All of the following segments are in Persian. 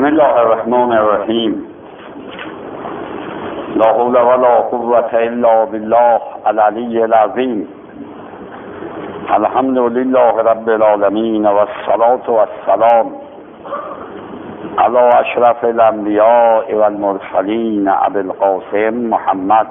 الله الرحمن الرحیم. لا حول ولا قوة الا بالله العلی العظیم. الحمد لله رب العالمین و الصلاة والسلام علی اشرف الانبیاء والمرسلین ابی القاسم محمد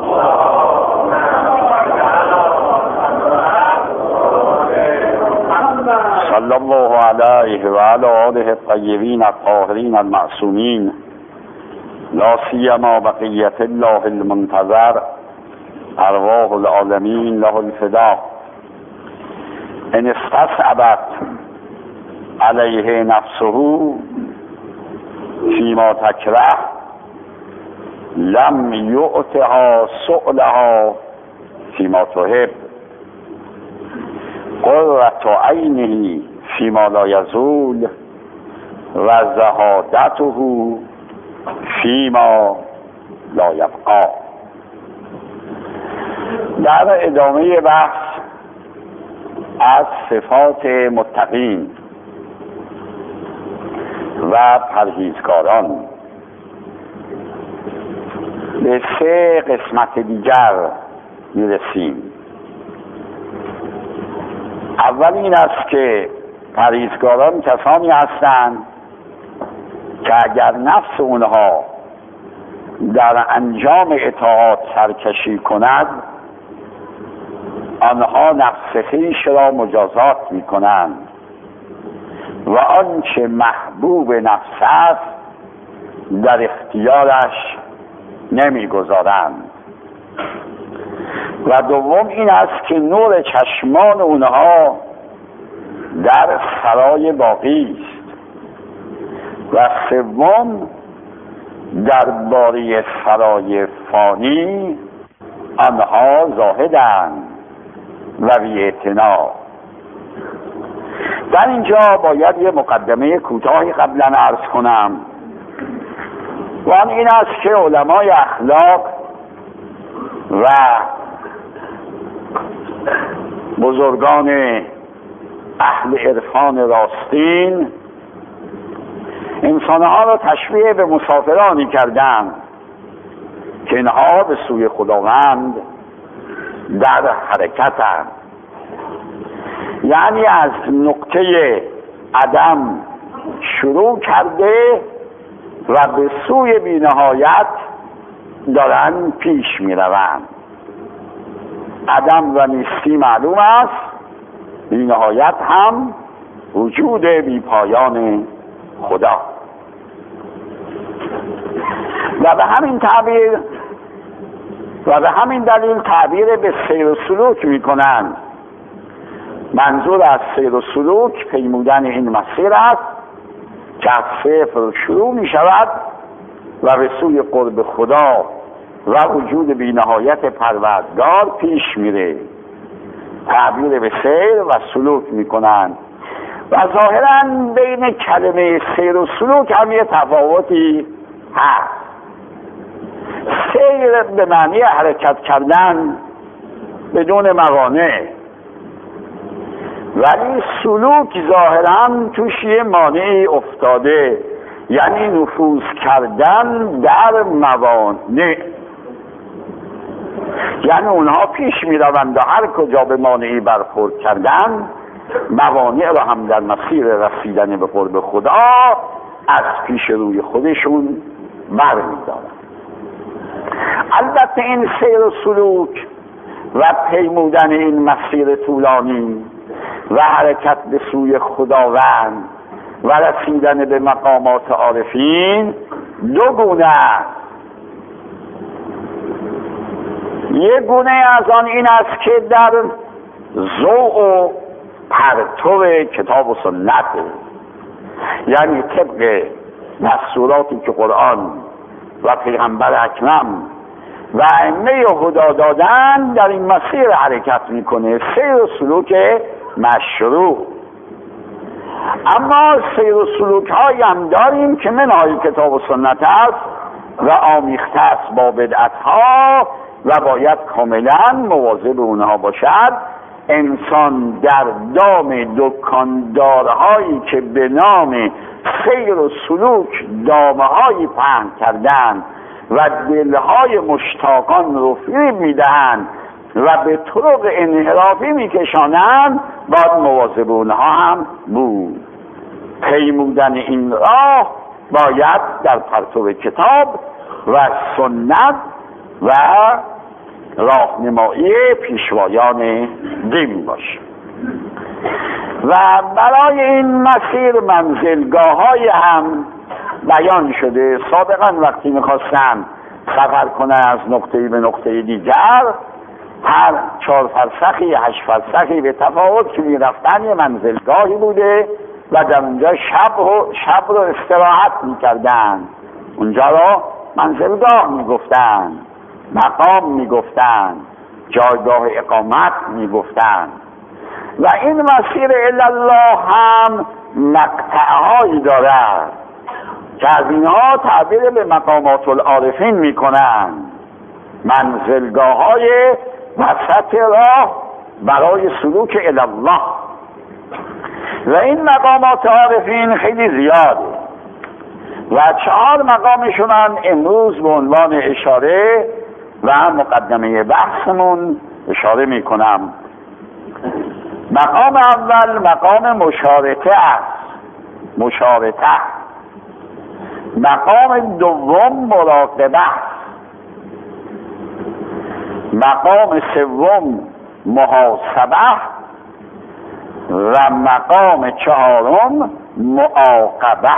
صلی الله علیه و علی آله الطیبین الطاهرین المعصومین، لا سیما بقیت الله المنتظر ارواح العالمین له الفدا. ان استصعبت علیه نفسه فیما تکره لم یؤتها سؤلها فیما تحب. قرة عینه فیما لا یزول و زهادته فیما لا یبقا. در ادامه بحث از صفات متقین و پرهیزکاران به 3 قسمت دیگر میرسیم. اول این است که پرهیزکاران کسانی هستند که اگر نفس اونها در انجام اطاعات سرکشی کند، آنها نفس خویش را مجازات می کنند و آنچه محبوب نفس است در اختیارش نمی گذارند. و دوم این است که نور چشمان اونها در سرای باقی است. و سوم درباره سرای فانی آنها زاهدند و بی‌اعتنا. در اینجا باید یه مقدمه کوتاهی قبلا عرض کنم و آن این است که علمای اخلاق و بزرگان اهل عرفان راستین انسانها را تشبیه به مسافرانی کردند که اینها به سوی خداوند در حرکتند، یعنی از نقطه عدم شروع کرده و به سوی بی‌نهایت دارن پیش می روند. عدم و نیستی معلوم است، بی‌نهایت هم وجود بی پایان خدا. و به همین دلیل تعبیر به سیر و سلوک می کنند. منظور از سیر و سلوک پیمودن این مسیر است که از صفر شروع می شود و به سوی قرب خدا و وجود بی‌نهایت پروردگار پیش میره. تعبیر به سیر و سلوک میکنن و ظاهرا بین کلمه سیر و سلوک هم یه تفاوتی هست. سیر به معنی حرکت کردن بدون موانع، ولی سلوک ظاهرا توش یه مانعی افتاده، یعنی نفوذ کردن در موانع. یعنی اونها پیش می روند و هر کجا به مانعی برخورد کردن، موانع را هم در مسیر رسیدن به قرب خدا از پیش روی خودشون بر می دارن. البته این سیر و سلوک و پیمودن این مسیر طولانی و حرکت به سوی خداوند و رسیدن به مقامات عارفین 2 گونه است. یک گونه از آن این است که در ضوء و پرتو کتاب و سنت، یعنی طبق دستوراتی که قرآن و پیغمبر اکرم و ائمه هدی دادن، در این مسیر حرکت میکنه. سیر و سلوک مشروع. اما سیر و سلوک هایی هم داریم که منهای کتاب و سنت است و آمیخته است با بدعت ها و باید کاملا مواظب اونها باشد انسان در دام دکاندارهایی که به نام سیر و سلوک دامه‌هایی پهن کردند و دلهای مشتاقان رو فریب میدهند و به طرق انحرافی میکشانند، باید مواظب اونها هم بود. پیمودن این راه باید در پرتو کتاب و سنت و راهنمایی پیشوایان دین باشه. و برای این مسیر منزلگاه‌های هم بیان شده. سابقا وقتی میخواستن سفر کنن از نقطه‌ای به نقطه دیگر، هر 4 فرسخی 8 فرسخی به تفاوت که میرفتن یه منزلگاهی بوده و در اونجا شب رو استراحت میکردن. اونجا رو منزلگاه میگفتن، مقام میگفتن، جایگاه اقامت میگفتن. و این مسیر الله هم مقطعهایی دارد که از اینها تعبیر به مقامات العارفین میکنن، منزلگاه های وسط راه برای سلوک الله. و این مقامات عارفین خیلی زیاده و 4 مقامشون امروز به عنوان اشاره و مقدمه بحثمون اشاره میکنم. مقام اول مقام مشارطه است، مشارطه. مقام دوم مراقبه. مقام سوم محاسبه و مقام 4 معاقبه.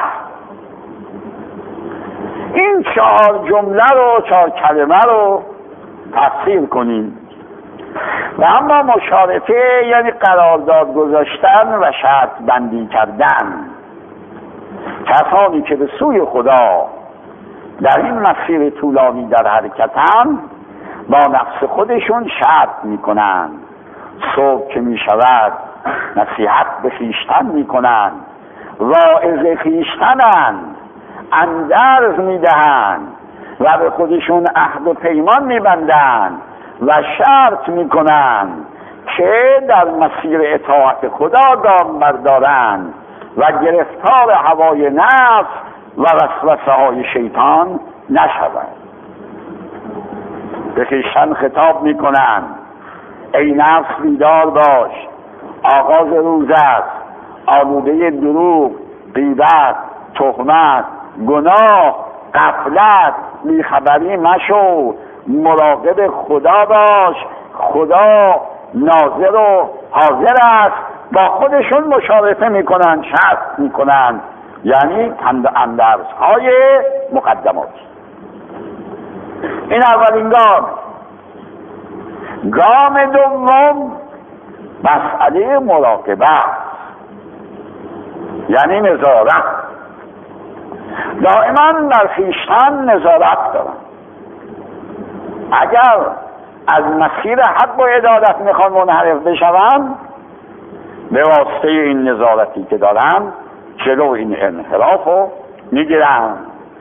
این 4 جمله رو 4 کلمه رو تفسیر کنیم. و اما مشارطه یعنی قرارداد گذاشتن و شرط بندی کردن. کسانی که به سوی خدا در این مسیر طولانی در حرکتن با نفس خودشون شرط میکنن. صبح که میشود نصیحت به خویشتن میکنن، واعظ خویشتنند، اندرز میدهند و به خودشون عهد و پیمان میبندند و شرط میکنند که در مسیر اطاعت خدا گام بردارند و گرفتار هوای نفس و وسوسه های شیطان نشوند. به خویشتن خطاب میکنند ای نفس بیدار باش، آغاز روز است، آلوده دروغ، غیبت، تهمت، گناه، غفلت، بیخبری مشو، مراقب خدا باش. خدا ناظر و حاضر است. با خودشون مشارطه میکنن، شرط میکنن، یعنی اندرزهای مقدمات. این اولین گام. گام دوم مسئله مراقبه، یعنی نظارت. دائما بر خویشتن نظارت دارن. اگر از مسیر حق و عدالت میخوان منحرف بشون، به واسطه این نظارتی که دارن جلو این انحراف رو میگیرن.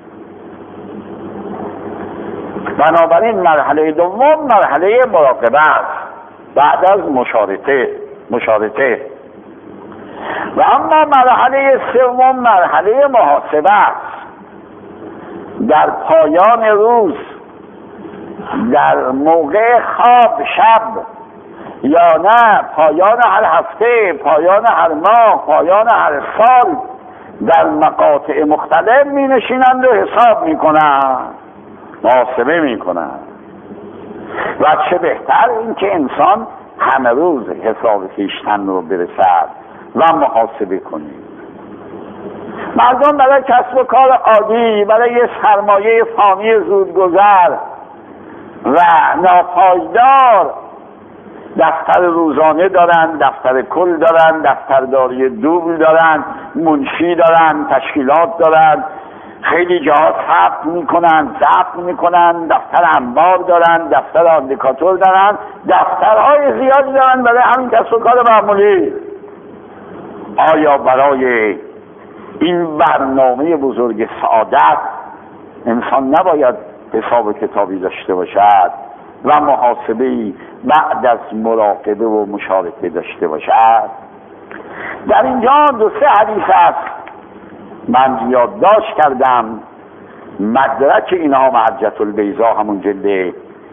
بنابراین مرحله دوم مرحله مراقبه است بعد از مشارطه. و اما مرحله سوم مرحله محاسبه است. در پایان روز، در موقع خواب شب، یا نه پایان هر هفته، پایان هر ماه، پایان هر سال، در مقاطع مختلف می نشینند و حساب می کنند، محاسبه می کنند. و چه بهتر این که انسان همه روز حساب خویشتن رو برسد و محاسبه کنید. مردم برای کسب و کار عادی، برای سرمایه فانی زودگذر و ناپایدار دفتر روزانه دارن، دفتر کل دارن، دفترداری دوبل دارن، منشی دارن، تشکیلات دارن، خیلی جاها ثبت میکنن، دفتر انبار دارن، دفتر آندیکاتور دارن، دفترهای زیادی دارن برای همین کسب و کار معمولی. آیا برای این برنامه بزرگ سعادت انسان نباید حساب کتابی داشته باشد و محاسبه‌ای بعد از مراقبه و مشارکه داشته باشد. در اینجا 2-3 حدیث است من یادداشت کردم. مدرک اینها محجة البیضا همون جلد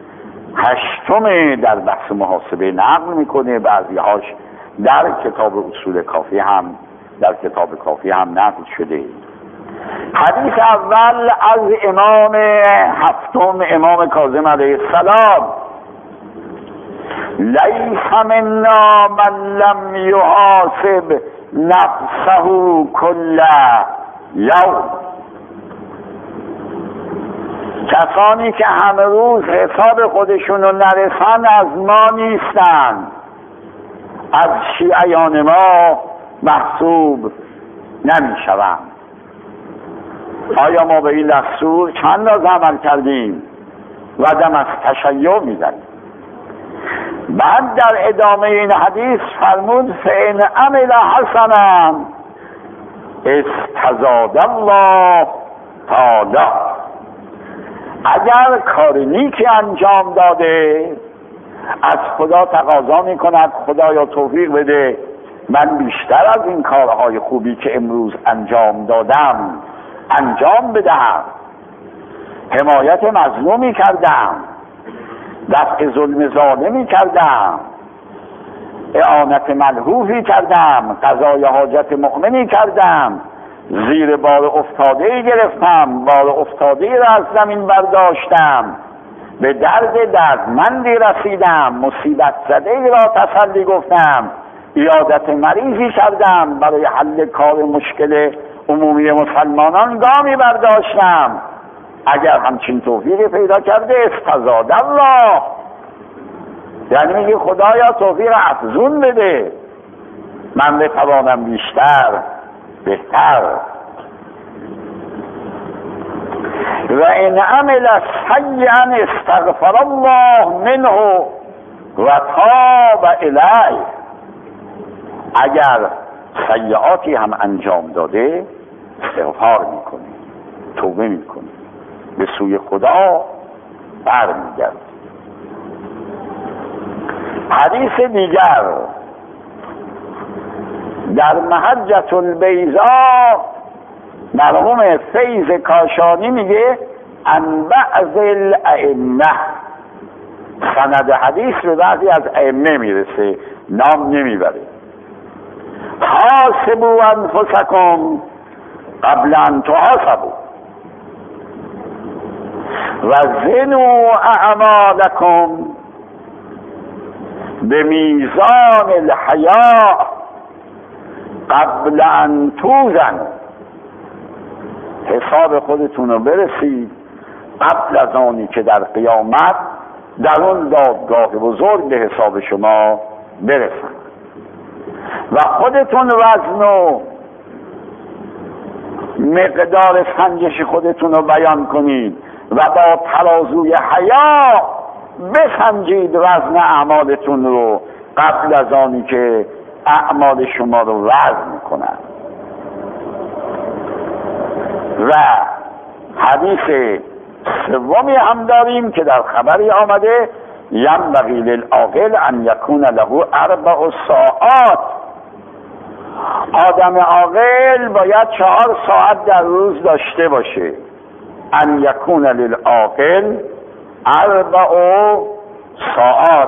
8 در بحث محاسبه نقل میکنه، بعضی‌هاش در کتاب اصول کافی هم نقل شده. حدیث اول از امام 7 امام کاظم علیه السلام: لیس منا من لم یحاسب نفسه کل یوم. کسانی که همه روز حساب خودشون رو نرسن از ما نیستن، از شیعیان ما محسوب نمیشوند. آیا ما به این دستور چند راز عمل کردیم و دم از تشیع میزنیم؟ بعد در ادامه این حدیث فرمود فإن عمل حسنا استزاد الله تعالی. اگر کار نیکی انجام داده از خدا تقاضا میکند خدایا توفیق بده من بیشتر از این کارهای خوبی که امروز انجام دادم انجام بدهم. حمایت مظلومی کردم، دفع ظلم ظالمی کردم، اعانت ملهوفی کردم، قضای حاجت مؤمنی کردم، زیر بار افتاده‌ای گرفتم، بار افتاده‌ای را از زمین برداشتم، به درد دردمندی رسیدم، مصیبت زده‌ای را تسلی گفتم، عیادت مریضی کردم، برای حل کار مشکل عمومی مسلمانان گامی برداشتم. اگر همچین توفیقی پیدا کرده استزاد الله، یعنی میگه خدایا توفیق افزون بده من بتوانم بیشتر بهتر. و این عمل سیئا استغفر الله منه و تاب الیه. اگر سیئاتی هم انجام داده استغفار میکنه، توبه میکنه، به سوی خدا برمیگرده. حدیث دیگر در محجة البیضا مرحوم فیض کاشانی میگه عن بعض الائمه، سند حدیث به بعضی از ائمه میرسه، نام نمیبره: حاسبوا انفسکم قبل ان تحاسبوا و زنوا اعمالکم به میزان الحیاء قبل ان توزن. حساب خودتون رو برسید قبل از آنی که در قیامت در اون دادگاه بزرگ به حساب شما برسن. و خودتون وزن و مقدار سنجش خودتون رو بیان کنید و با ترازوی حیا بسنجید وزن اعمالتون رو قبل از آنی که اعمال شما رو وزن کنند. و حدیث سومی هم داریم که در خبری آمده: ینبغی للعاقل ان یکون له 4 ساعات. آدم عاقل باید 4 ساعت در روز داشته باشه. ان یکون للعاقل 4 ساعات.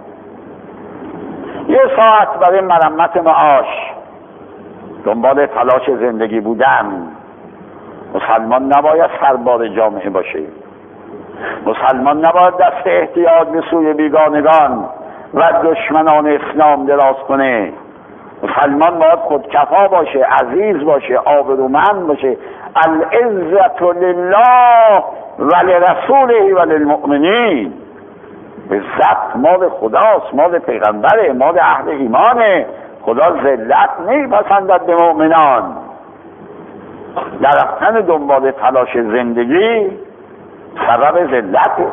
1 ساعت برای مرمت معاش، دنبال تلاش زندگی بودن. مسلمان نباید سربار جامعه باشه، مسلمان نباید دست احتیاط به سوی بیگانگان و دشمنان اسلام دراز کنه. مسلمان باید خودکفا باشه، عزیز باشه، آبرومند باشه. العزت لله و لرسوله و للمؤمنین. عزت مال خداست، مال پیغمبره، مال اهل ایمانه. خدا ذلت نمیپسندد به مؤمنان. در رفتن دنبال تلاش زندگی سبب ذلته.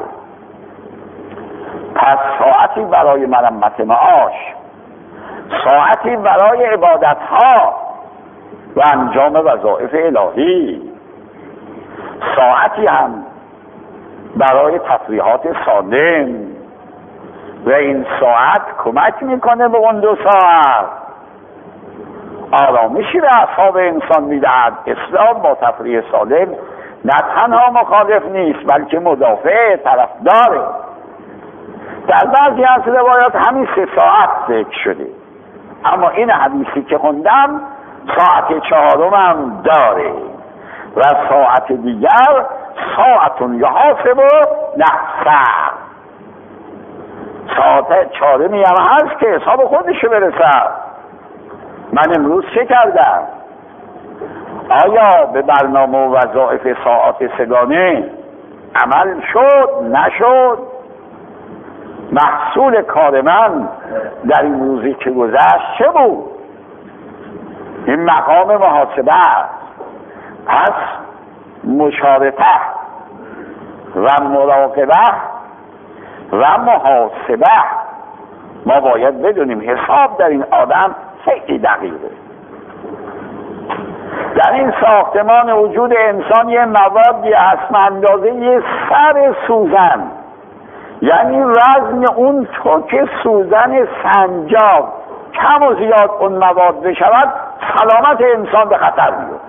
پس ساعتی برای مرمت معاش، ساعتی برای عبادتها و انجام وظایف الهی، ساعتی هم برای تفریحات سالم، و این ساعت کمک میکنه به اون 2 ساعت. آرامشی به اعصاب انسان میدهد. اسلام با تفریح سالم نه تنها مخالف نیست بلکه مدافع طرفداره. در بعضی از روایات همین 3 ساعت ذکر شده، اما این حدیثی که خوندم ساعت 4 هم داره و ساعت دیگر ساعتون یحاسب نفسه، ساعت 4 هم هست که حساب خودشو برسد. من امروز چه کردم؟ آیا به برنامه و وظایف ساعت سگانه عمل شد؟ نشد؟ محصول کار من در این روزی که گذشت چه بود؟ این مقام محاسبه است. پس مشارطه و مراقبه و محاسبه ما باید بدونیم. حساب در این آدم خیلی دقیقه. در این ساختمان وجود انسان یه موادی هست اندازه یه سر سوزن، یعنی وزن اون توک سوزن سنجاب کم و زیاد اون مواد بشود سلامت انسان به خطر میاد.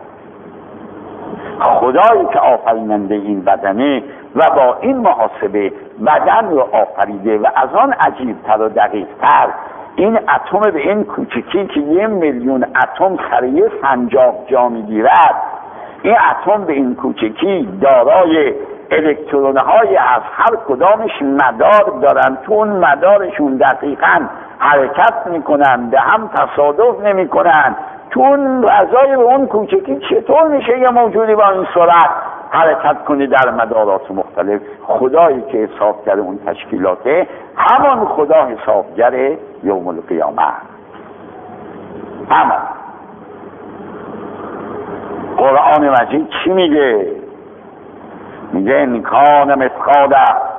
خدایی که آفریننده این بدنه و با این محاسبه بدن رو آفریده و از آن عجیبتر و دقیقتر این اتم به این کوچکی که 1,000,000 اتم سر یه سنجاق جا میگیرد، این اتم به این کوچکی دارای الکترون‌های از هر کدامش مدار دارن، تو اون مدارشون دقیقاً حرکت میکنن، به هم تصادف نمیکنن. تو اون فضای به اون کوچکی چطور میشه یه موجودی با این سرعت حرکت کنی در مدارات مختلف؟ خدایی که حسابگر اون تشکیلاته همان خدا حسابگر یوم القیامه. اما قرآن مجید چی میگه؟ میگه ان کان مثقال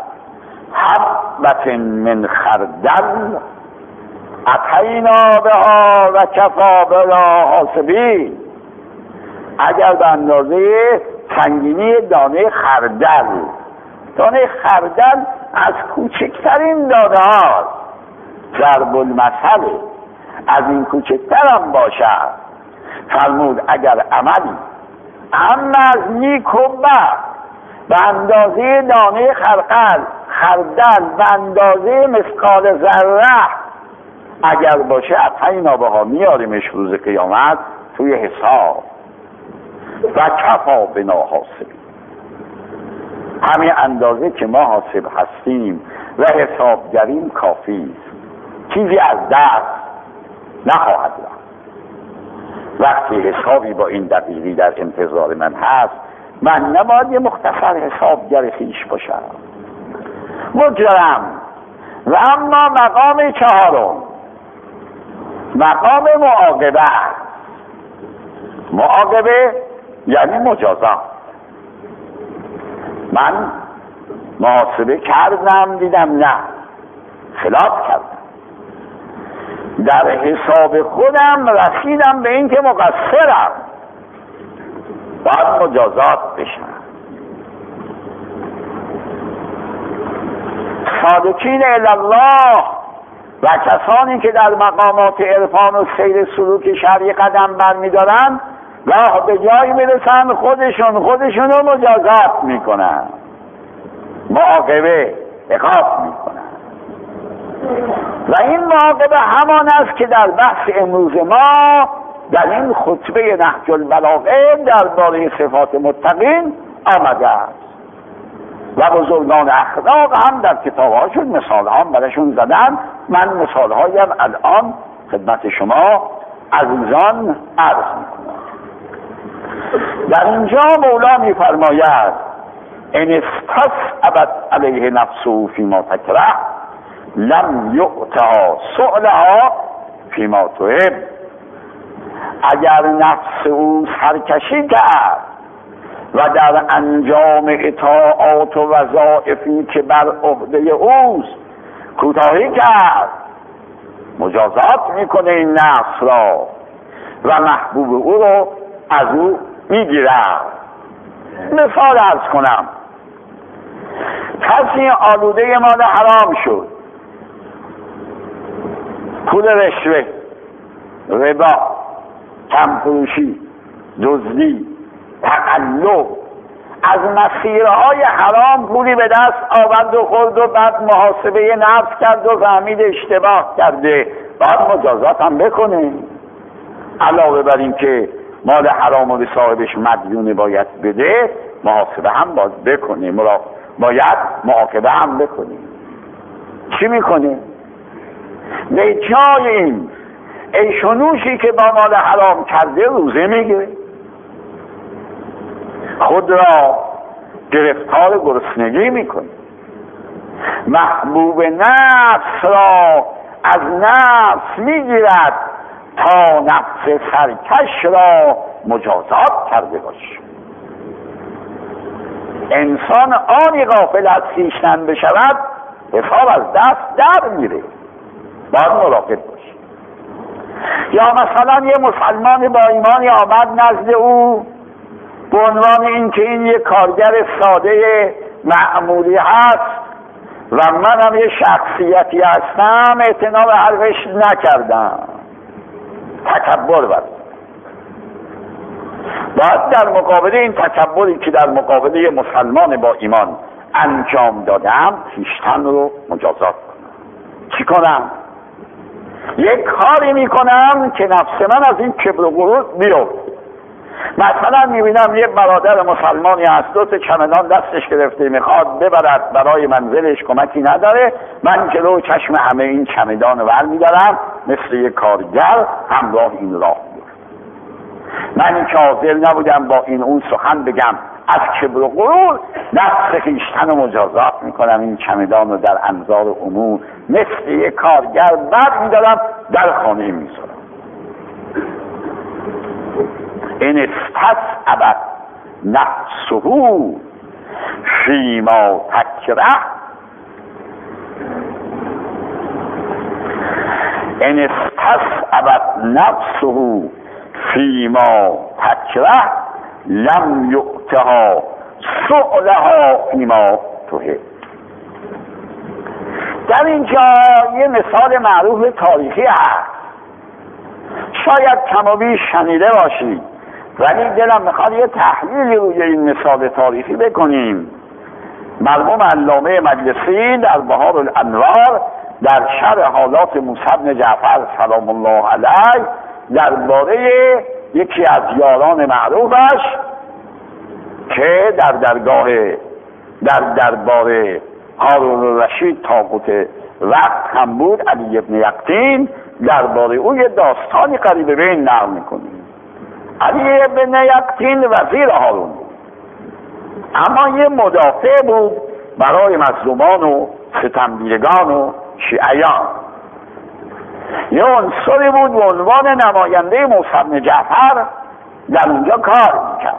حبة من خردل اتینا بها و کفی بنا حاسبین. اگر به اندازه سنگینی دانه خردل، دانه خردل از کوچکترین دانه ها ضرب المثل از این کوچکتر هم باشد، فرمود اگر عملی اما از نیک و بد به اندازه دانه خردل به اندازه مثقال ذره اگر باشه اتینا بها میاریمش روز قیامت توی حساب و کفی بنا حاسبین. همین اندازه که ما حاسب هستیم و حسابگریم کافی است، چیزی از دست نخواهد رفت. وقتی حسابی با این دقیقی در انتظار من هست، من نباید یه مختصر حسابگر خویش باشم. مجرم. و اما مقام 4 مقام معاقبه. معاقبه یعنی مجازات. من محاسبه کردم دیدم نه، خلاف کردم، در حساب خودم رسیدم به این که مقصرم، باید مجازات بشم. سالکین الله و کسانی که در مقامات عرفان و سیر سلوک شرعی قدم برمی‌دارن راه به جایی میرسن خودشون رو مجازات میکنن، معاقبه عقاب میکنن. و این معاقبه همان است که در بحث امروز ما در این خطبه نهج البلاغه درباره صفات متقین آمده است و بزرگان اخلاق هم در کتاب‌هاشون مثال‌ها براشون زدن. من مثال‌هایم الان خدمت شما عزیزان عرض میکنم. در اینجا مولا میفرماید ان استصعبت علیه نفسه فیما تکره لم یؤتها سؤلها فیما تحب. اگر نفس او سرکشی کرد و در انجام اطاعات و وظایفی که بر عهده اوست کوتاهی کرد، مجازات میکنه این نفس را و محبوب او رو از او میگیرد. مثال عرض کنم، کسی آلوده مال حرام شد، پول رشوه، ربا، کمفروشی، دزدی، تقلب، از مسیرهای حرام پولی به دست آورد و خورد و بعد محاسبه نفس کرد و فهمید اشتباه کرده، باید مجازات هم بکنه. علاوه بر این که مال حرام و به صاحبش مدیون باید بده، محاسبه هم باید بکنه، باید معاقبه هم بکنه. چی میکنه؟ به جای این عیش و نوشی که با مال حرام کرده روزه میگیره، خود را گرفتار گرسنگی میکنه، محبوب نفس را از نفس میگیرد تا نفس سرکش را مجازات کرده باشه. انسان آنی غافل از خویشتن بشود حساب از دست در میره، باید مراقب باشه. یا مثلا یه مسلمان با ایمانی آمد نزد او به عنوان اینکه این یه کارگر ساده معمولی هست و من هم یه شخصیتی هستم، اعتنا به حرفش نکردم، تکبر برد. باید در مقابل این تکبری که در مقابل یه مسلمان با ایمان انجام دادم خویشتن رو مجازات کنم. چی کنم؟ یک کاری میکنم که نفس من از این کبر و غرور بیفته. مثلا میبینم یه برادر مسلمانی هست، 2 چمدان دستش گرفته میخواد ببرد برای منزلش، کمکی نداره، من جلو چشم همه این چمدان ور میدارم مثل یک کارگر همراه این راه میرم. من این که حاضر نبودم با این اون سخن بگم از کبر و غرور، نفس خویشتن رو مجازات میکنم، این چمدان رو در انظار عموم مثل یک کارگر بر میدارم در خانه میذارم. این استصعبت نفسه فیما تکره، این استصعبت نفسه فیما تکره لم یؤتها سؤلها فیما تحب. در اینجا یه مثال معروف تاریخی هست، شاید کم و بیش شنیده باشید، ولی دلم میخواد یه تحلیلی روی این مثال تاریخی بکنیم. مرحوم علامه مجلسی در بهار الانوار در شرح حالات موسی بن جعفر سلام الله علیه درباره یکی از یاران معروفش که در دربار هارون الرشید طاغوت وقت هم بود، علی ابن یقطین، درباره او یه داستانی قریب به این نقل میکنیم. علی ابن یقطین وزیر هارون بود، اما یه مدافع بود برای مظلومان و ستمدیدگان و شیعیان. یه عنصری بود به عنوان نماینده موسی بن جعفر در اونجا کار میکرد.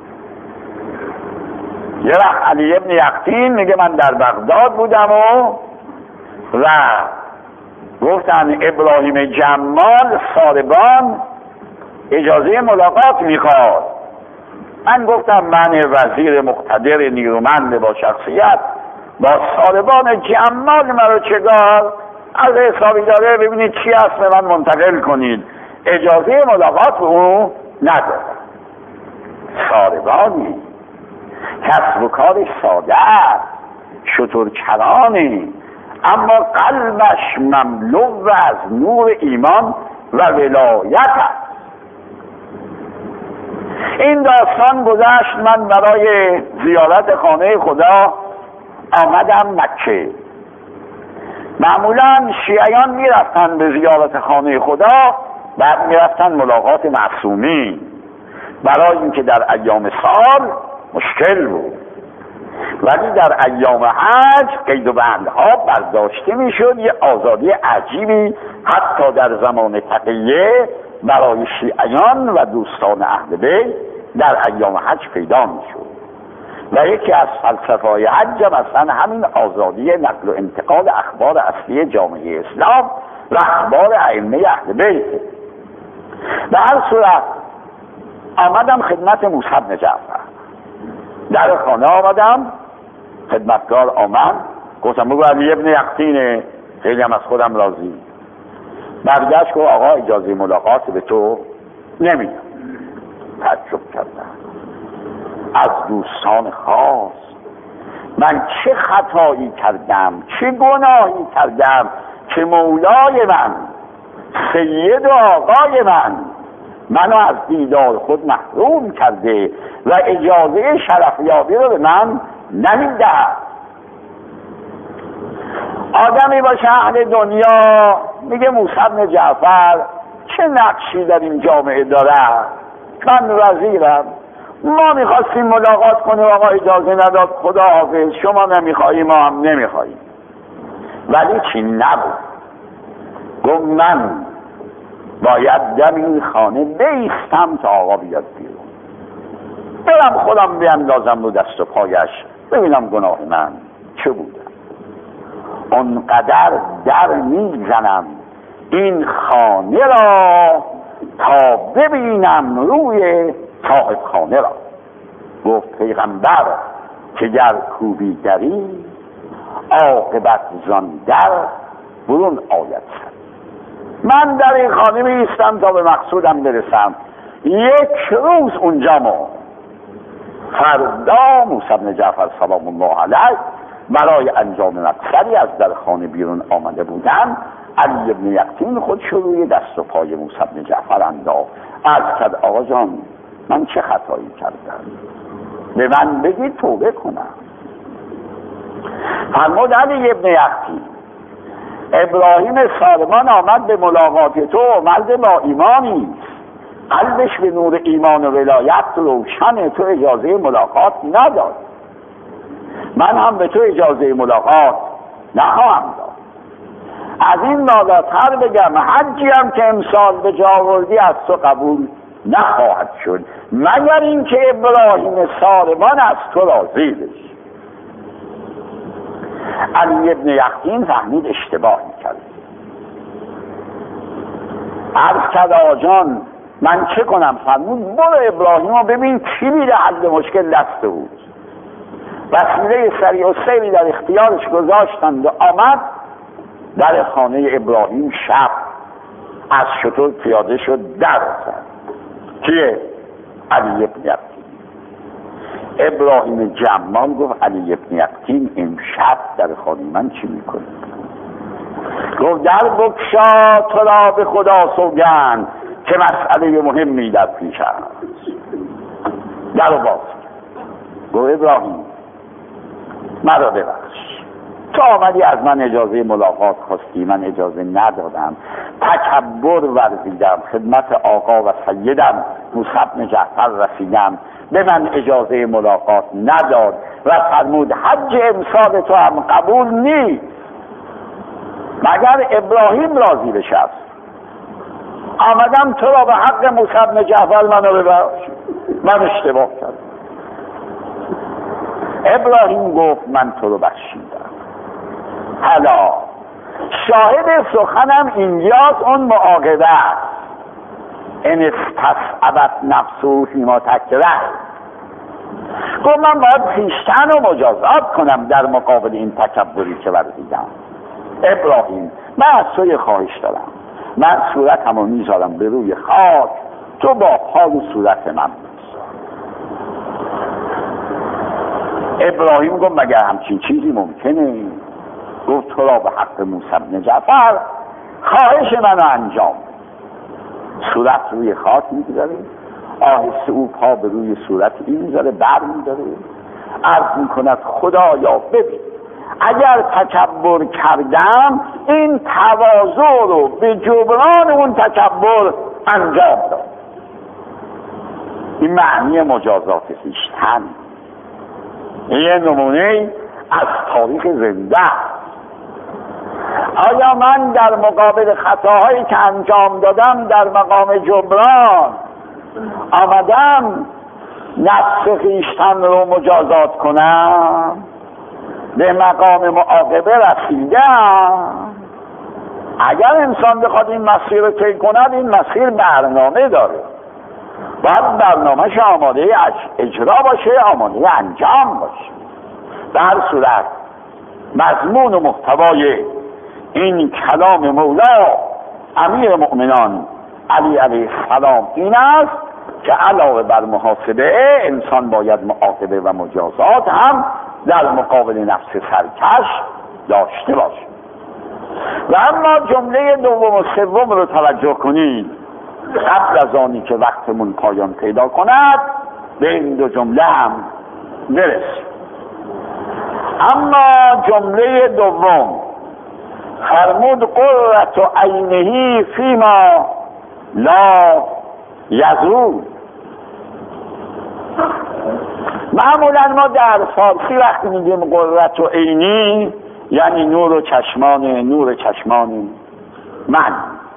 یه وقت علی ابن یقطین میگه من در بغداد بودم و گفتن ابراهیم جمال ساربان اجازه ملاقات میخواد. من گفتم من وزیر مقتدر نیرومند با شخصیت با ساربان جمال مرا چگار، از حسابی داره ببینید چی هست به من منتقل کنید. اجازه ملاقات به او نداره. ساربانی کسب و کارش ساده است، شترچرانی، اما قلبش مملو از نور ایمان و ولایت است. این داستان گذشت. من برای زیارت خانه خدا آمدم مکه. معمولا شیعیان میرفتن به زیارت خانه خدا، بعد میرفتن ملاقات معصومین، برای اینکه در ایام سال مشکل بود، ولی در ایام حج قید و بندها برداشته میشد. یه آزادی عجیبی حتی در زمان تقیه برای شیعیان و دوستان اهل بیت در ایام حج پیدا میشد و یکی از فلسفه‌های حج مثلا همین آزادی نقل و انتقال اخبار اصلی جامعه اسلام و اخبار ائمه اهل بیت. به هر صورت آمدم خدمت موسی بن جعفر، در خانه آمدم، خدمتگار آمد، گفتم بگو علی ابن یقطینه، خیلی هم از خودم راضی. برگشت گفت آقا اجازه ملاقات به تو نمیدم. تعجب کردم از دوستان خاص من چه خطایی کردم، چه گناهی کردم که مولای من، سید و آقای منو از دیدار خود محروم کرده و اجازه شرفیابی رو به من نمیدهد. آدمی باشه اهل دنیا میگه موسی بن جعفر چه نقشی در این جامعه داره، من وزیرم، ما میخواستیم ملاقات کنیم آقا اجازه نداد، خدا حافظ، شما نمیخوایی ما هم نمیخواییم. ولی چی نبود، گفت من باید در این خانه بیستم تا آقا بیاد بیرون، برم خودم بیندازم رو دست و پایش ببینم گناه من چه بودم. اونقدر در میزنم این خانه را تا ببینم روی صاحب خانه را. گفت پیغمبر که گر کوبی دری عاقبت زان در برون آید. من در این خانه میستم تا به مقصودم برسم. یک روز اونجا ما فردا موسی بن جعفر سلام الله علیه برای انجام مقصدی از در خانه بیرون آمده بودن. علی بن یقطین خودش روی دست و پای موسی بن جعفر انداخت، عرض کرد آقا جان من چه خطایی کردم، به من بگید توبه کنم. فرمود علی بن یقطین ابراهیم سالمان آمد به ملاقات تو، مرد با ایمانی، قلبش به نور ایمان و ولایت روشن، تو اجازه ملاقات نداد، من هم به تو اجازه ملاقات نخواهم داد. از این بالاتر بگم حجی هم که امسال به جا آوردی از تو قبول نخواهد شد مگر اینکه ابراهیم سالمان از تو راضی بشه. علی بن یقطین فهمید اشتباهی کرد، عرض کرد آقا جان من چه کنم؟ فرمود برو ابراهیم رو ببین چی میره حل مشکل دست بود. وسیله سریع و سیری در اختیارش گذاشتند و آمد در خانه ابراهیم. شب از شتر پیاده شد در زد. کیه؟ علی بن یقطین. ابراهیم جمال گفت علی بن یقطین امشب در خانه من چی میکنه؟ گفت در بگشا تو را به خدا سوگند که مسئله مهمی در پیش است. در باز گفت ابراهیم مرا ببخش، تو آمدی از من اجازه ملاقات خواستی، من اجازه ندادم، تکبر ورزیدم، خدمت آقا و سیدم موسی بن جعفر رسیدم، به من اجازه ملاقات نداد و فرمود حج امسال تو هم قبول نیست مگر ابراهیم راضی بشه. آمدم تو را به حق موسی بن جعفر منو ببخش، من اشتباه کردم. ابراهیم گفت من تو رو بخشیدم. حالا شاهد سخنم اینجاست، اون معاقبه ان استصعبت نفسه فیما تکره. گفت من باید خویشتن رو مجازات کنم در مقابل این تکبری که ورزیدم. ابراهیم من از تو یه خواهش دارم، من صورتم رو میذارم به روی خاک، تو با حال صورت من بسار. ابراهیم گفت مگر همچین چیزی ممکنه؟ گفت تو را به حق موسی بن جعفر خواهش منو انجام. صورت روی خاک میگذاره، آهسته او پا به روی صورت این میذاره، بر میداره، عرض میکند خدایا ببین اگر تکبر کردم این تواضع رو به جبران اون تکبر انجام داد. این معنی مجازات خویشتن. یه نمونه از تاریخ زنده. آیا من در مقابل خطاهایی که انجام دادم در مقام جبران آمدم نفس خویشتن رو مجازات کنم؟ به مقام معاقبه رسیدم. اگر انسان بخواد این مسیر رو طی کند، این مسیر برنامه داره، باید برنامهش آماده اجرا باشه، آماده انجام باشه. به هر صورت مضمون و محتوای این کلام مولا امیر مؤمنان علی علیه السلام این است که علاوه بر محاسبه انسان باید معاقبه و مجازات هم در مقابل نفس سرکش داشته باشه. و اما جمله دوم و سوم رو توجه کنید قبل از آنی که وقتمون پایان پیدا کند به این دو جمله هم برسیم. اما جمله دوم فرمود قرة عینه فیما لا یزول. معمولا ما در فارسی وقتی میگیم قرة عینی یعنی نور چشمان من،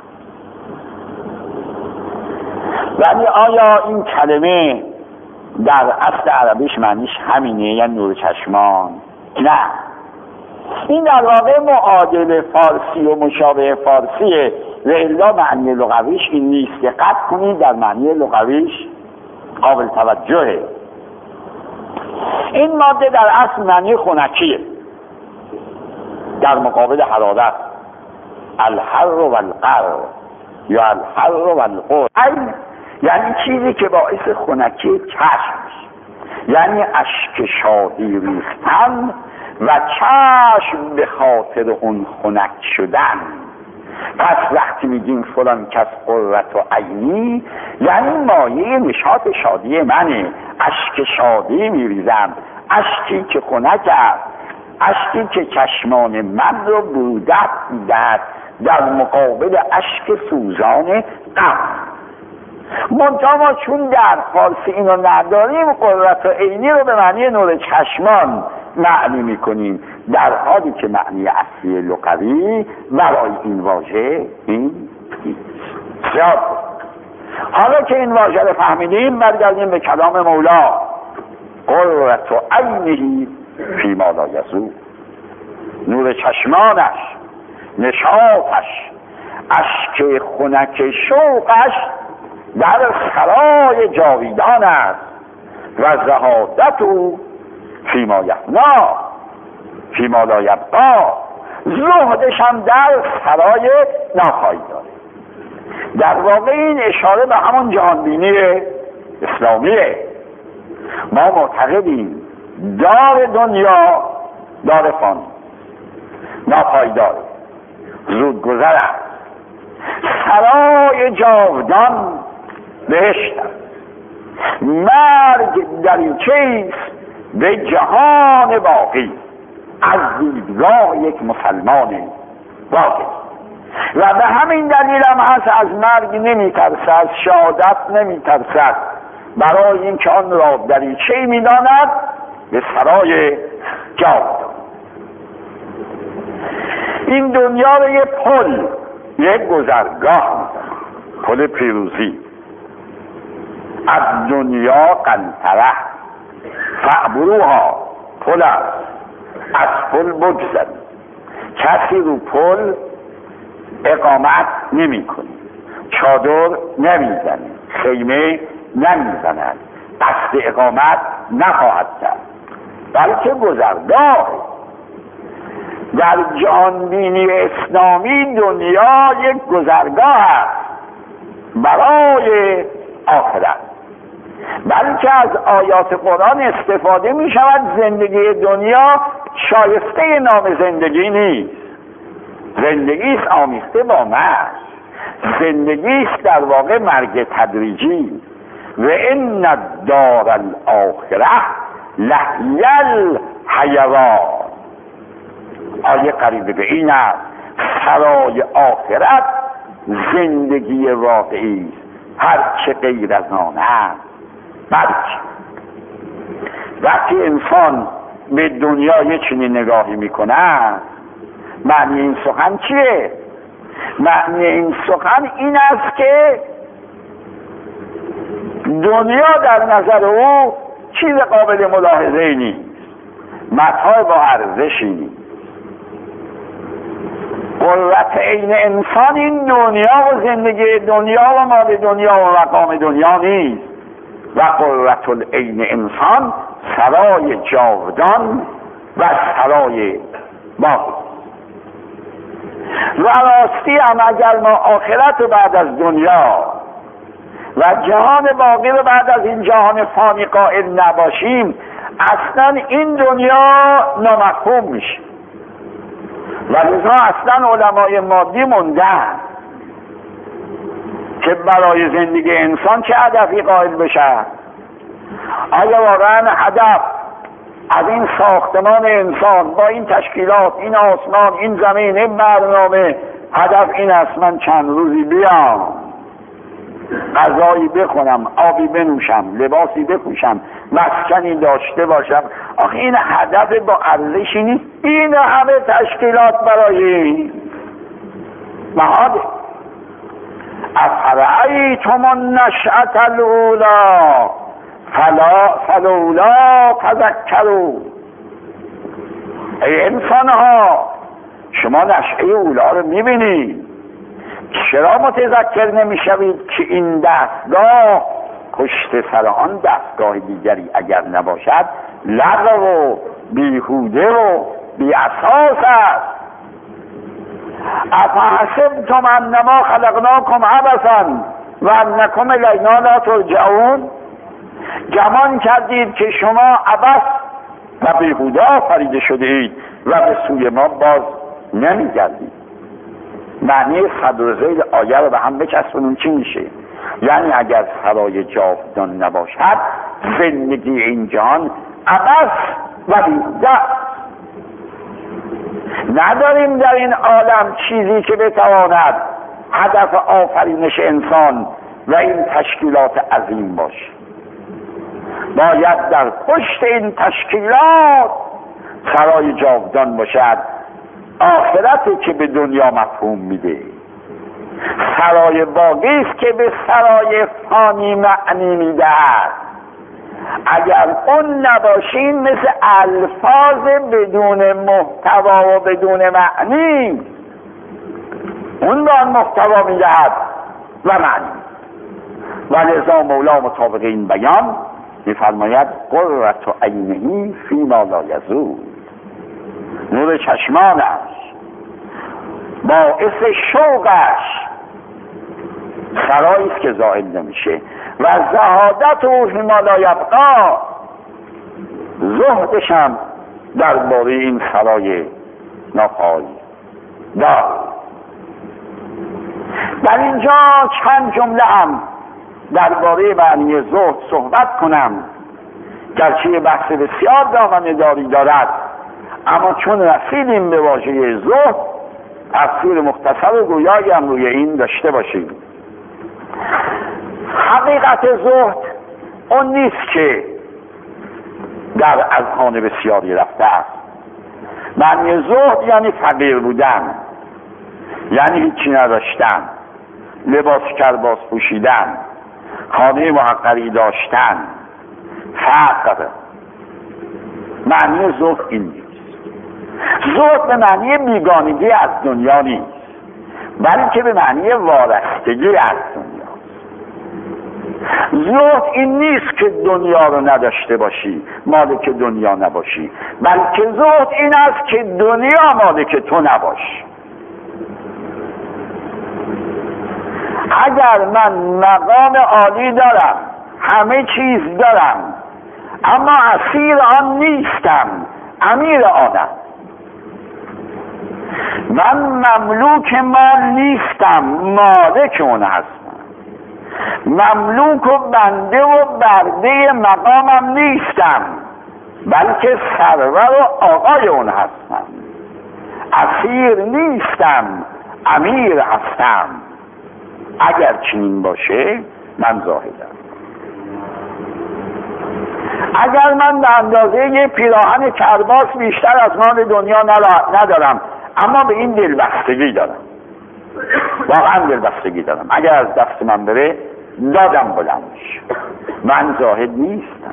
ولی آیا این کلمه در اصل عربیش معنیش همینه یعنی نور چشمان؟ نه، این در واقع معادل فارسی و مشابه فارسیه و الا معنی لغویش این نیست. دقت کنید در معنی لغویش قابل توجهه. این ماده در اصل معنی خنکیه در مقابل حرارت، الحر و القر یا الحر و القر، یعنی چیزی که باعث خنکی چشم، یعنی اشک شادی ریختن و چشم به خاطر اون خنک شدن. پس وقتی میگیم فلان کس قرة عینی یعنی مایه نشاط شادی منه، اشک شادی میریزم، اشکی که خنک است، اشکی که چشمان من رو برودت میدهد در مقابل اشک سوزان غم. منتها ما چون در فارسی اینو نداریم قرة عینی رو به معنی نور چشمان معنی میکنیم، در حالی که معنی اصلی لغوی برای این واژه این زیاد. حالا که این واژه رو فهمیدیم برگردیم به کلام مولا قرة عینه فیما لا یزول. نور چشمانش، نشاطش، اشک خنک شوقش در سرای جاویدان است و زهادت او فیما یفنا فیما لا یبقا. زهدش هم در سرای ناخواهی داره. در واقع این اشاره به همون جهانبینی اسلامیه. ما معتقدیم دار دنیا دار فانی ناپایدار زود گذر است، سرای جاودان بهشت است، مرگ دریچه‌ایست به جهان باقی از دیدگاه یک مسلمان واقعی. و به همین دلیل هم هست از مرگ نمی ترسد، از شهادت نمی ترسد، برای اینکه آن را دریچه‌ای می داند به سرای جاودان. این دنیا رو یک پل، یک گذرگاه، پل پیروزی. از دنیا قنطره فعبروها، پل است، از پل بگذر. کسی رو پل اقامت نمی کنه، چادر نمی زنه، خیمه نمی زند، قصد اقامت نخواهد کرد، بلکه گذرگاه. در جهانبینی اسلامی دنیا یک گذرگاه است برای آخرت. بلکه از آیات قرآن استفاده می شود زندگی دنیا شایسته نام زندگی نیست. زندگی است آمیخته با مرگ، زندگی است در واقع مرگ تدریجی. و ان الدار الاخره لهی الحیوان. آیه قریب به این است سرای آخرت زندگی واقعی است، هرچه غیر از آن است. بلکه وقتی انسان به دنیا یه چنین نگاهی میکنه، معنی این سخن چیه؟ معنی این سخن این است که دنیا در نظر او چیز قابل ملاحظه نیست، متاع با ارزشی نیست. قرة عین انسان این دنیا و زندگی دنیا و مال دنیا و مقام دنیا نیست. و قرة العین انسان سرای جاودان و سرای باقی. و راستی هم اگر ما آخرت رو بعد از دنیا و جهان باقی رو بعد از این جهان فانی قائل نباشیم، اصلا این دنیا نامفهوم میشه و لذا اصلا علمای مادی موندن که برای زندگی انسان چه هدفی قائل بشه. آیا واقعا هدف از این ساختمان انسان با این تشکیلات، این آسمان، این زمین، این برنامه، هدف این است من چند روزی بیام، غذایی بخورم، آبی بنوشم، لباسی بپوشم، مسکنی داشته باشم؟ آخه این هدف با ارزشی نیست. این همه تشکیلات برای مهاده. افرأیتم النشأة الاولی فلولا تذکرون. ای انسان ها، شما نشأه اولا رو میبینید، چرا متذکر نمیشوید که این دستگاه پشت سر آن دستگاه دیگری اگر نباشد لغو و بیهوده و بی اساس است. افحسبتم انما خلقناکم عبثا و انکم الینا لا ترجعون. گمان کردید که شما عبث و بیهوده آفریده شده اید و به سوی ما باز نمیگردید. معنی صدر ذیل آیه رو به هم بچسبونون چی میشه؟ یعنی اگر سرای جاودان نباشد، زندگی این جهان عبث و بیهوده. نداریم در این عالم چیزی که بتواند هدف آفرینش انسان و این تشکیلات عظیم باشه. باید در پشت این تشکیلات سرای جاودان باشد، آخرتی که به دنیا مفهوم میده، سرای باقی است که به سرای فانی معنی میدهد. اگر اون نباشین مثل الفاظ بدون محتوا و بدون معنی، اون به آن محتوا میدهد و معنی. و لذا مولا مطابق این بیان میفرماید قرة عینه فیما لا یزول. نور چشمانش، باعث شوقش سرایی است که زائل نمیشه و زهادت و فیما لا یبقا، زهدش هم درباره این سرای ناپایی دار. در اینجا چند جمله هم درباره معنی زهد صحبت کنم، گرچه بحث بسیار دامنه‌داری دارد، اما چون رسیدیم به واژه زهد، تفسیر مختصر و گویایی هم روی این داشته باشیم. حقیقت زهد اون نیست که در اذهان بسیاری رفته است. معنی زهد یعنی فقیر بودن، یعنی هیچی نداشتن، لباس کرباس پوشیدن، خانه محقری داشتن، فقر. معنی زهد این نیست. زهد به معنی بیگانگی از دنیا نیست، بلکه به معنی وارستگی از دنیا. زهد این نیست که دنیا رو نداشته باشی، مالک دنیا نباشی، بلکه زهد این است که دنیا مالک تو نباش. اگر من مقام عالی دارم، همه چیز دارم، اما اسیر آن نیستم، امیر آنم. من مملوک مال نیستم، مالک اون هستم. مملوک و بنده و برده مقامم نیستم، بلکه سرور و آقای اون هستم. اسیر نیستم، امیر هستم. اگر چنین باشه من زاهدم. اگر من به اندازه یه پیراهن کرباس بیشتر از مال دنیا ندارم، اما به این دلبستگی دارم، واقعا دلبستگی دارم، اگر از دست من بره دادم بلندش، من زاهد نیستم،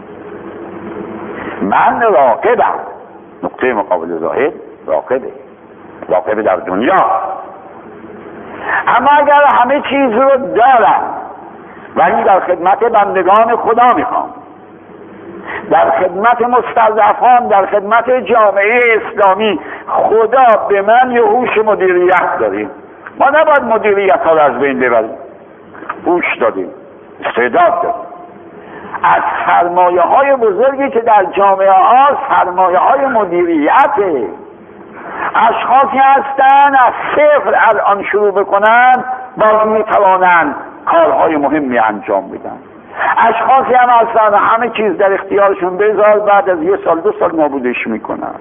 من راقبم. نقطه مقابل زاهد راقبه در دنیا. اما اگر همه چیز رو دارم ولی در خدمت بندگان خدا میخوام، در خدمت مستضعفان، در خدمت جامعه اسلامی خدا به من یه هوش مدیریت داریم، ما نباید مدیریت ها رو از بین ببریم. هوش دادیم، استعداد داریم. از سرمایه های بزرگی که در جامعه ها سرمایه های مدیریته. اشخاصی هستن از صفر الان شروع بکنن باز میتوانن کارهای مهمی انجام بدن. اشخاصی هم هستن همه چیز در اختیارشون بذار بعد از 1 سال 2 سال نابودش میکنن.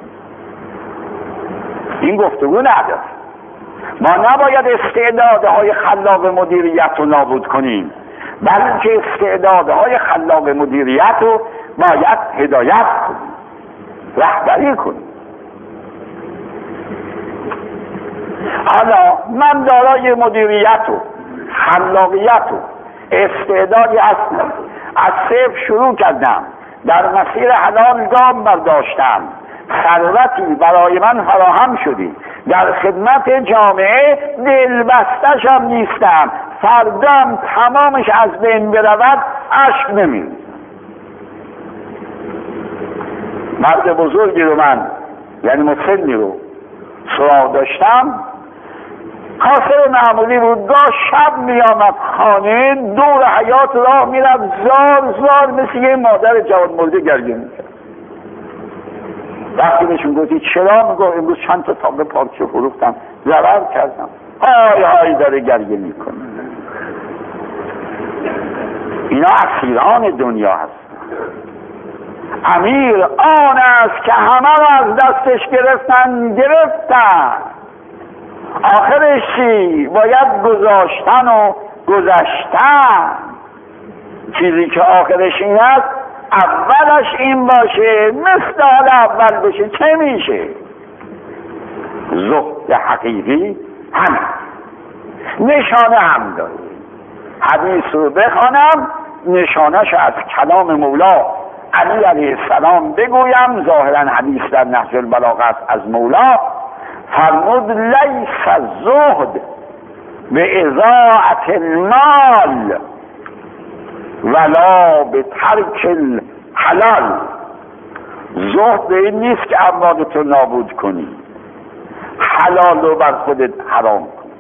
این گفتگو نداره. ما نباید استعدادهای خلاق مدیریت رو نابود کنیم، بلکه استعدادهای خلاق مدیریت رو باید هدایت کنیم، رهبری کنیم. حالا من دارای مدیریت و خلاقیت و استعدادی هستم، از صفر شروع کردم، در مسیر حلال گام برداشتم، ثروتی برای من فراهم شدی، در خدمت جامعه دلبستشم نیستم، فردام تمامش از بین برود اشک نمیریزم. مرد بزرگی رو من یعنی مسنی رو سراغ داشتم، کاسر معمولی بود، گاه شب میامد خانه، دور حیات راه میرفت زار زار مثل یه مادر جوان مرده گریه میکرد. وقتی بهشون گفتی چرا؟ میگفت امروز چند تا تابلو پارچه فروختم ضرر کردم. های های داره گریه میکنه. اینا اسیران دنیا هست. امیر آن است که همه رو از دستش گرفتن. آخرش چی؟ باید گذاشتن و گذشتن. چیزی که آخرش این است اولش این باشه، مثل حال اول بشه چه میشه؟ زهد حقیقی هم نشانه هم داره. حدیث رو بخوانم نشانهش از کلام مولا علی علیه السلام بگویم. ظاهرا حدیث در نهج البلاغه است از مولا. فرمود لیس الزهد به اضاعت المال ولا به ترک الحلال. زهد به این نیست که اموالتو نابود کنی، حلال رو بر خودت حرام کن.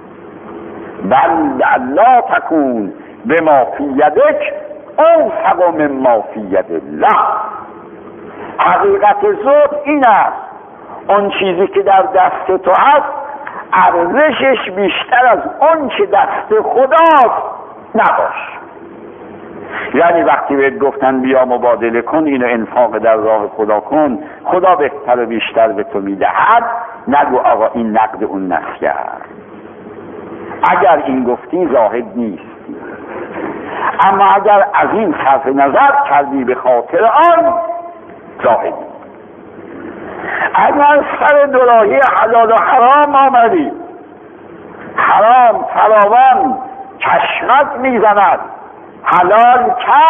بل لا تکون به ما فی یدک اوثق مما فی ید الله. حقیقت زهد این است، اون چیزی که در دست تو هست ارزشش بیشتر از اون که دست خداست نباش. یعنی وقتی بهت گفتن بیا مبادله کن، اینو انفاق در راه خدا کن، خدا بهتر و بیشتر به تو میدهد، نگو آقا این نقد اون نسیه. اگر این گفتی زاهد نیست، اما اگر از این صرف نظر کردی به خاطر آن زاهد. اگر سر دوراهی حلال و حرام آمدی، حرام فراوان چشمت میزند، حلال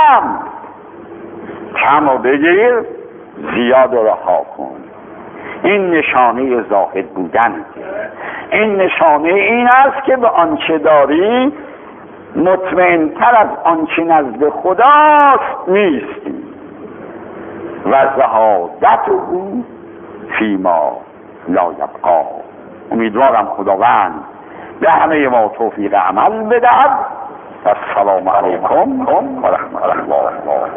کم و بگیر، زیاد و رها کن. این نشانه زاهد بودن. این نشانه این است که به آنچه داری مطمئن‌تر از آنچه نزد خداست نیستی. و زهادته فیما لا یبقا. امیدوارم خداوند به همه ما توفیق عمل بدهد. السلام علیکم و رحمت الله.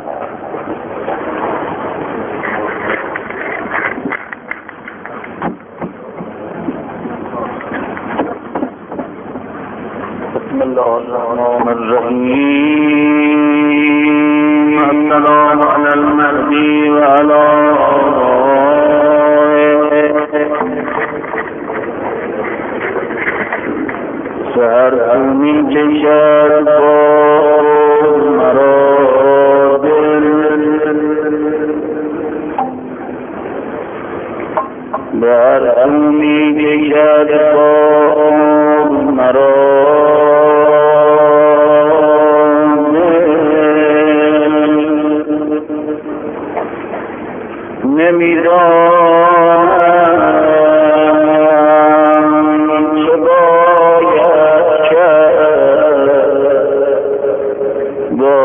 بسم الله الرحمن الرحیم. السلام علی المهدی و علی سهر می کشد باز مرا دل، بر می کشد باز مرا دل، نمیدانم چه باید کرد با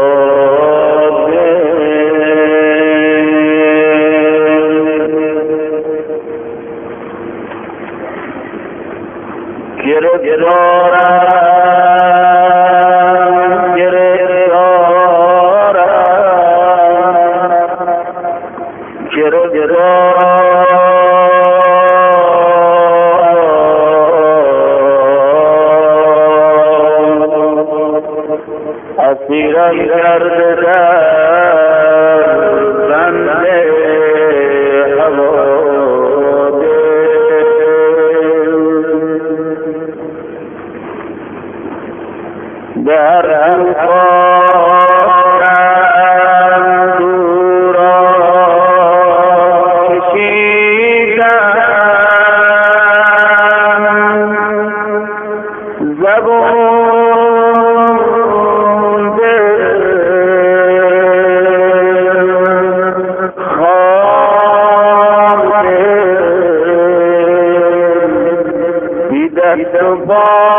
دل. اسیران کرده در بنده حواده در الفاقم دورا کشیدن زبون خامه بیدست با